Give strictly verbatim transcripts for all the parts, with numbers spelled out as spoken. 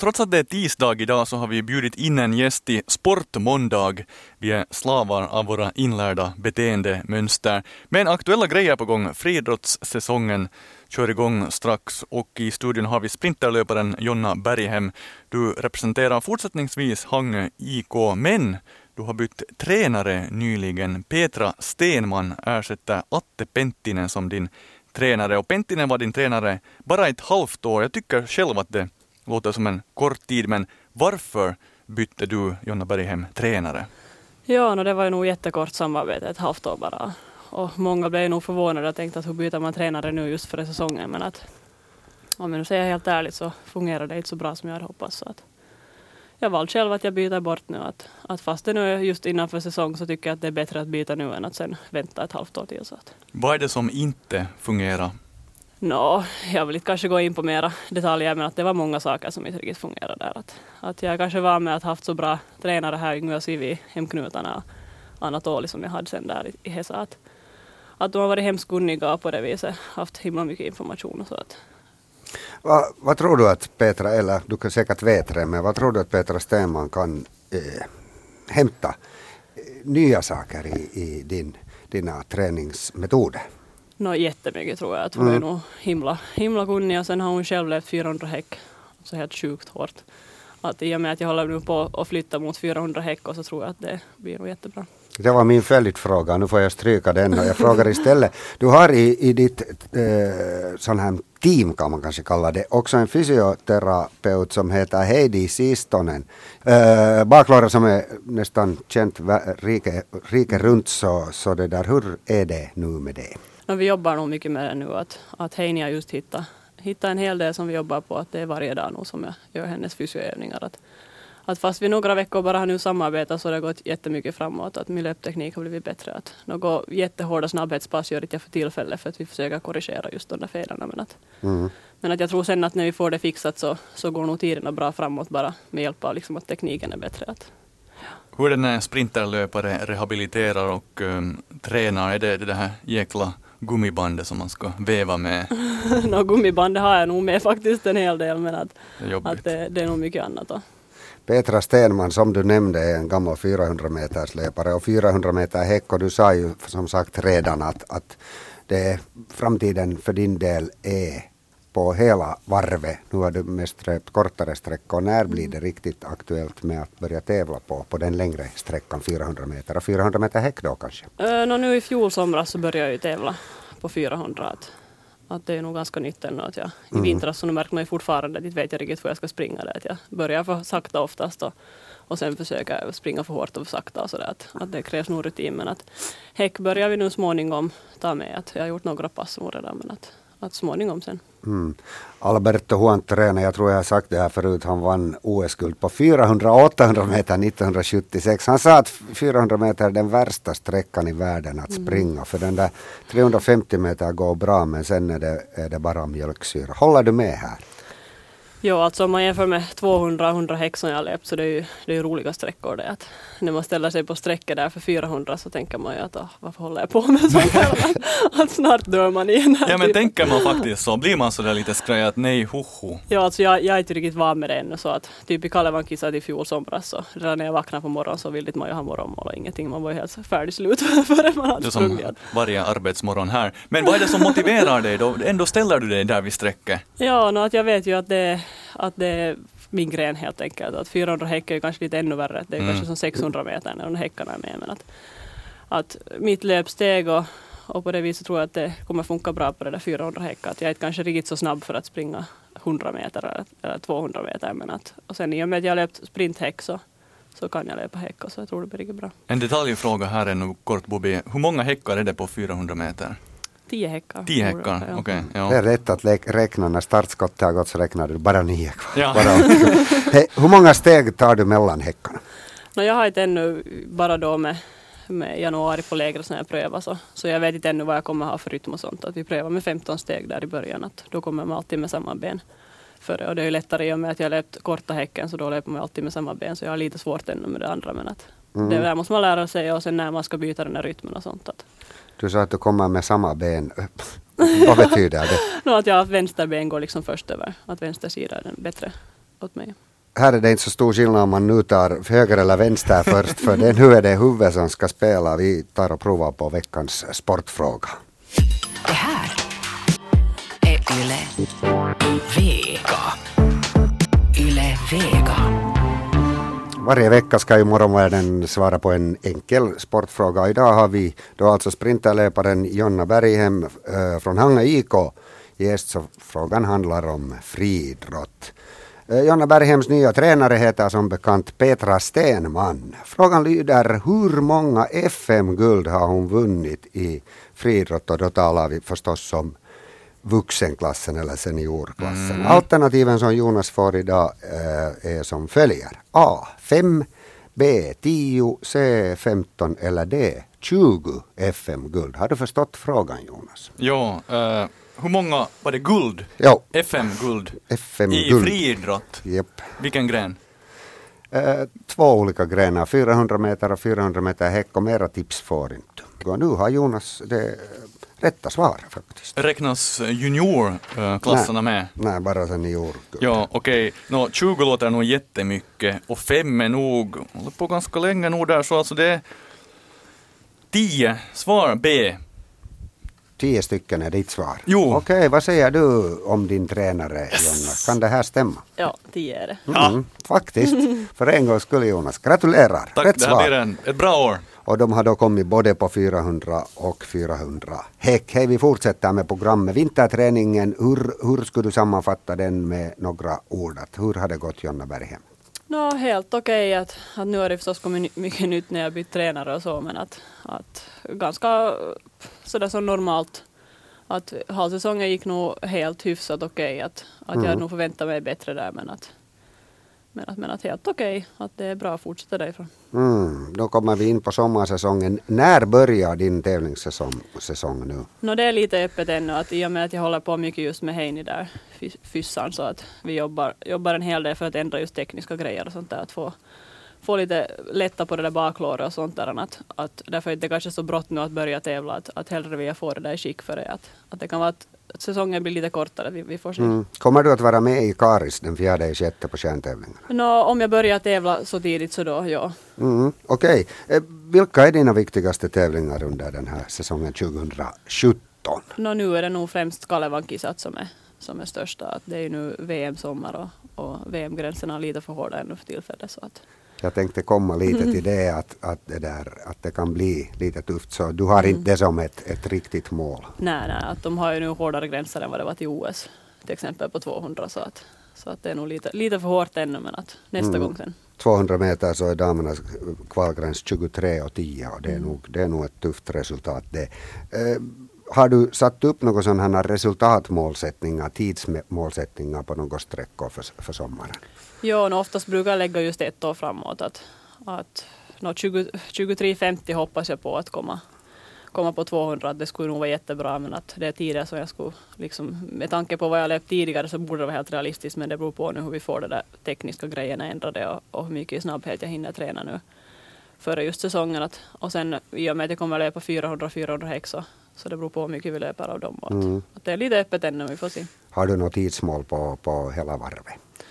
trots att det är tisdag idag så har vi bjudit in en gäst i Sportmåndag. Vi är slavar av våra inlärda beteendemönster. Men aktuella grejer på gång. Friidrottssäsongen kör igång strax och i studion har vi sprinterlöparen Jonna Berghem. Du representerar fortsättningsvis Hangö I K, men du har bytt tränare nyligen. Petra Stenman ersätter Atte Penttinen som din tränare. Och Penttinen var din tränare bara ett halvt år. Jag tycker själv att det låter som en kort tid, men varför bytte du, Jonna Berghem, tränare? Ja, no, det var ju nog jättekort samarbete, ett halvt år bara. Och många blev nog förvånade och tänkte att hur byter man tränare nu just för säsongen. Men att, om jag nu säger helt ärligt så fungerar det inte så bra som jag hade hoppats. Så att jag valde själv att jag byter bort nu. Att, att fast det nu är just innanför säsong så tycker jag att det är bättre att byta nu än att sen vänta ett halvt år till. Så att. Vad är det som inte fungerar? Nå, jag vill inte kanske gå in på mera detaljer, men att det var många saker som inte riktigt fungerade där. Att, att jag kanske var med att haft så bra tränare här i Yngve och Sivi, hemknutarna och Anatoli som jag hade sen där i Hesa. Att, att de har varit hemskt kunniga på det viset, haft himla mycket information och så. Att. Va, vad tror du att Petra, eller du kan säkert veta det, men vad tror du att Petra Stenman kan eh, hämta nya saker i, i din, dina träningsmetoder? Nå, jättemycket tror jag. Att hon mm. är nog himla, himla kunnig och sen har hon själv levt fyrahundra häck. Så helt sjukt hårt. Att i och med att jag håller nu på att flytta mot fyrahundra häck och så tror jag att det blir nog jättebra. Det var min följdfråga, nu får jag stryka den och jag frågar istället. Du har i, i ditt eh, sån här team kan man kanske kalla det, också en fysioterapeut som heter Heidi Sistonen. Eh, baklåra som är nästan känt rike, rike runt, så, så det där, hur är det nu med det? No, vi jobbar nog mycket med det nu, att, att Heini har just hittat, hittat en hel del som vi jobbar på, att det är varje dag nu som jag gör hennes fysioövningar. Att, att fast vi några veckor bara har nu samarbetat så har det gått jättemycket framåt, att min löpteknik har blivit bättre. Att något jättehårda snabbhetspass gör inte jag för tillfället för att vi försöker korrigera just de där felarna. Men att, mm. men att jag tror sen att när vi får det fixat så, så går nog tiden bra framåt bara med hjälp av liksom att tekniken är bättre. Att, hur är det när sprinterlöpare rehabiliterar och um, tränar? Är det det här jäkla gummibandet som man ska väva med? no, gummibandet har jag nog med faktiskt en hel del, men att det, att det, det är nog mycket annat då. Petra Stenman, som du nämnde, är en gammal fyrahundra meters löpare och fyrahundra meter häck, och du sa ju som sagt redan att, att det framtiden för din del är på hela varvet. Nu har du mest löpt kortare sträckor. När blir det riktigt aktuellt med att börja tävla på, på den längre sträckan fyrahundra meter och fyrahundra meter häck då kanske? Uh, no, nu i fjol somras så började jag ju tävla på fyrahundra. Att, att det är nog ganska nytt ännu. Att jag, mm. I vintras så nu märker man ju fortfarande att jag vet jag riktigt hur jag ska springa. Det, att jag börjar för sakta oftast och, och sen försöker jag springa för hårt och för sakta. Och så där, att, att det krävs nog rutin. Men att häck börjar vi nu småningom ta med. Att jag har gjort några pass redan, men att att småningom sen. Mm. Alberto Huantrena, jag tror jag har sagt det här förut, han vann O S-guld på fyrahundra och åttahundra meter nittonhundrasjuttiosex. Han sa att fyrahundra meter är den värsta sträckan i världen att springa, mm. för den där trehundrafemtio meter går bra, men sen är det, är det bara mjölksyra. Håller du med här? Jo, alltså om man jämför med tvåhundra hundra häck som jag har löpt så det är ju, det är ju roliga sträckor det. Att när man ställer sig på sträckor där för fyrahundra så tänker man ju att ah, varför håller jag på med sånt här? att, att snart dör man igen. Ja, men tänker man faktiskt så, blir man så där lite skraj att nej, hoho. Ja, alltså jag, jag är inte riktigt van med det ännu, så att typ i Kalevankissa i fjol somras så redan när jag vaknar på morgonen så vill man ju ha morgonmål och ingenting. Man var ju helt färdig slut före man hade sprungit. Som varje arbetsmorgon här. Men vad är det som motiverar dig då? Ändå ställer du dig där vid sträcket? Ja, no, att jag vet ju att det att det är min gren helt enkelt. Att fyrahundra häck är ju kanske lite ännu värre. Det är mm. kanske som sexhundra meter när de häckarna är med. Men att, att mitt löpsteg och, och på det viset tror jag att det kommer funka bra på det där fyrahundra häck. Att jag är inte kanske riktigt så snabb för att springa hundra meter eller, eller tvåhundra meter. Men att, och sen i och med att jag har löpt sprinthäck så, så kan jag löpa häck och så jag tror det blir riktigt bra. En detaljfråga här är nu kort, Bobby. Hur många häckar är det på fyrahundra meter? Tio häckar. Tio häckar, okej. Okay, ja. Det är rätt att lä- räkna, när startskottet har gått så räknar du bara nio kvar. Ja. Bara He, hur många steg tar du mellan häckarna? No, jag har inte ännu bara då med, med januari på lägret när jag prövar så, så jag vet inte ännu vad jag kommer ha för rytm och sånt. Att vi prövar med femton steg där i början, att då kommer man alltid med samma ben. För, och det är ju lättare i och med att jag har löpt korta häcken så då löper man alltid med samma ben, så jag har lite svårt ännu med det andra, men att mm. det där måste man lära sig och sen när man ska byta den här rytmen och sånt. Att du sa att du kommer med samma ben. Vad betyder det? no, att jag att vänster ben går liksom först över. Att vänster sida är den bättre åt mig. här är det inte så stor skillnad om man nu tar höger eller vänster först, för det nu är det huvudet som ska spela. Vi tar och provar på veckans sportfråga. Det här är Yle Vega. Yle Vega. Varje vecka ska ju morgonvärlden svara på en enkel sportfråga. Idag har vi då alltså sprinterlöparen Jonna Berghem äh, från Hanga I K gäst, så frågan handlar om friidrott. Äh, Jonna Berghems nya tränare heter som bekant Petra Stenman. Frågan lyder: hur många F M-guld har hon vunnit i friidrott? Och då talar vi förstås om vuxenklassen eller seniorklassen. Mm. Alternativen som Jonas får idag äh, är som följer: A. fem, B. tio, C. femton eller D. tjugo F M-guld. Har du förstått frågan, Jonas? Ja, uh, hur många var det guld? Jo. F M-guld. F M-guld. I friidrott? Japp. Vilken gren? Uh, två olika grenar, fyrahundra meter och fyrahundra meter häck, och mera tips får inte. Och nu har Jonas det rätta svar faktiskt. Räknas juniorklasserna med? Nej, bara senior. Ja, okej. Okay. No, tjugo låter nog jättemycket och fem är nog, håller på ganska länge nog där, så alltså det är tio. Svar B. Tio stycken är ditt svar. Jo. Okej, okay, vad säger du om din tränare, yes. Jonna? Kan det här stämma? Ja, tio är det. Mm, ja. Faktiskt. För en gång skulle Jonas. Gratulerar. Tack, rätt det här svar. blir en, ett bra år. Och de har då kommit både på fyrahundra och fyrahundra häck. Hej, vi fortsätter med programmet. Vinterträningen, hur, hur skulle du sammanfatta den med några ord? Hur har det gått, Jonna Berghem? No, helt okej. Okay. Att, att nu har det förstås kommit mycket nytt när jag bytt tränare och så, men att, att ganska sådär som normalt. Att halvsäsongen gick nog helt hyfsat okej. Okay. Att, att mm. jag nog förväntar mig bättre där, men att Men att, men att helt okej, okay, att det är bra att fortsätta därifrån. Mm, då kommer vi in på sommarsäsongen. När börjar din tävlingssäsong säsong nu? No, det är lite öppet ännu, att i och med att jag håller på mycket just med Heini där, fyssan, så att vi jobbar, jobbar en hel del för att ändra just tekniska grejer och sånt där, att få, få lite lätta på det där baklåret och sånt där, att, att därför är det kanske så brått nu att börja tävla, att, att hellre vi får det där i skick för det, att, att det kan vara att att säsongen blir lite kortare, vi, vi får se. Mm. Kommer du att vara med i Karis den fjärde och sjätte på stjärntävlingen? No, om jag börjar tävla så tidigt så då, ja. Mm, Okej. Okay. Vilka är dina viktigaste tävlingar under den här säsongen tjugohundrasjutton? No, nu är det nog främst Kalevankisat som är, som är största. Att det är ju nu V M-sommar och, och V M-gränserna är lite för hårda ännu för tillfället. Så att jag tänkte komma lite till det att, att, det där, att det kan bli lite tufft. Så du har inte det som ett, ett riktigt mål? Nej, nej, att de har ju nu hårdare gränser än vad det var till O S. Till exempel på tvåhundra. Så att, så att det är nog lite, lite för hårt ännu, men att nästa mm. gång sen. tvåhundra meter så är damernas kvalgräns tjugotre och tio, och det är, mm. nog, det är nog ett tufft resultat det. Eh, har du satt upp några sådana här resultatmålsättningar, tidsmålsättningar på några sträckor för, för sommaren? Jo, no, oftast brukar jag lägga just ett år framåt. Att, att no, tjugo, tjugotre femtio hoppas jag på att komma, komma på tvåhundra. Det skulle nog vara jättebra, men att det är tidigare som jag skulle, liksom, med tanke på vad jag löpt tidigare så borde det vara helt realistiskt, men det beror på nu hur vi får det där tekniska grejerna ändrade och, och hur mycket snabbhet jag hinner träna nu före just säsongen. Att, och sen i och med att jag kommer att löpa fyrahundra fyrahundra häck så, så det beror på hur mycket vi löper av dem. Att, mm. att det är lite öppet ännu, vi får se. Har du något tidsmål på, på hela varvet?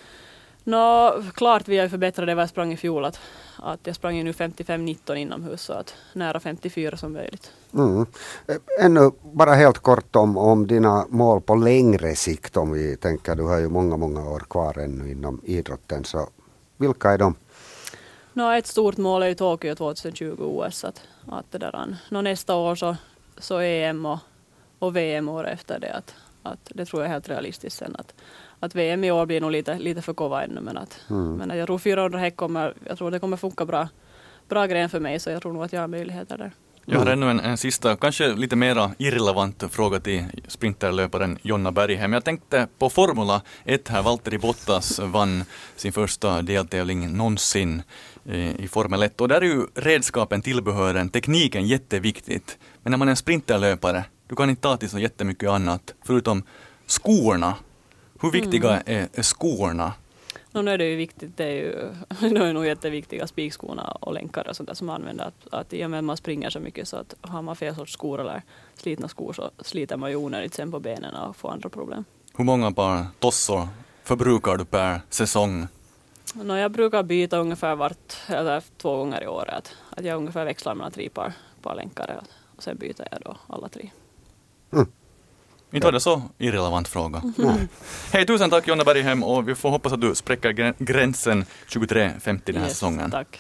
Nå, klart vi har förbättrat det vad jag sprang i fjol. Att, att jag sprang ju nu femtiofem nitton inomhus, så att nära femtiofyra som möjligt. Mm. Ännu bara helt kort om, om dina mål på längre sikt, om vi tänker, du har ju många, många år kvar ännu inom idrotten, så vilka är de? Nå, ett stort mål är ju Tokyo tjugohundratjugo O S. Att, att det där, nå, nästa år så, så E M och, och V M år efter det. Att, att det tror jag är helt realistiskt sen. Att, att V M i år blir nog lite, lite för kova ännu, men, att, mm. men jag tror fyrahundra häck kommer, jag tror det kommer funka bra, bra gren för mig, så jag tror nog att jag har möjligheter där. Jag har ännu en, en sista, kanske lite mera irrelevant fråga till sprinterlöparen Jonna Berghem. Jag tänkte på Formula ett här, Valtteri Bottas vann sin första deltävling någonsin i Formel ett. Och där är ju redskapen, tillbehören, tekniken jätteviktigt. Men när man är en sprinterlöpare, du kan inte ta till så jättemycket annat, förutom skorna. Hur viktiga mm. är, är skorna? No, nu är det ju viktigt, det är ju det är nog jätteviktiga spikskorna och länkar och sånt där som man använder. Att, att i och med att man springer så mycket, så att har man fel sorts skor eller slitna skor så sliter man ju onödigt sen på benen och får andra problem. Hur många par tossor förbrukar du per säsong? No, jag brukar byta ungefär vart, eller två gånger i året. Att, att jag ungefär växlar mellan tre par, par länkare och sen byter jag då alla tre. Mm. Inte var det så irrelevant fråga. Mm. Hej, tusen tack Jonna Berghem, och vi får hoppas att du spräcker gränsen tjugotre femtio den här Yes, säsongen. Tack.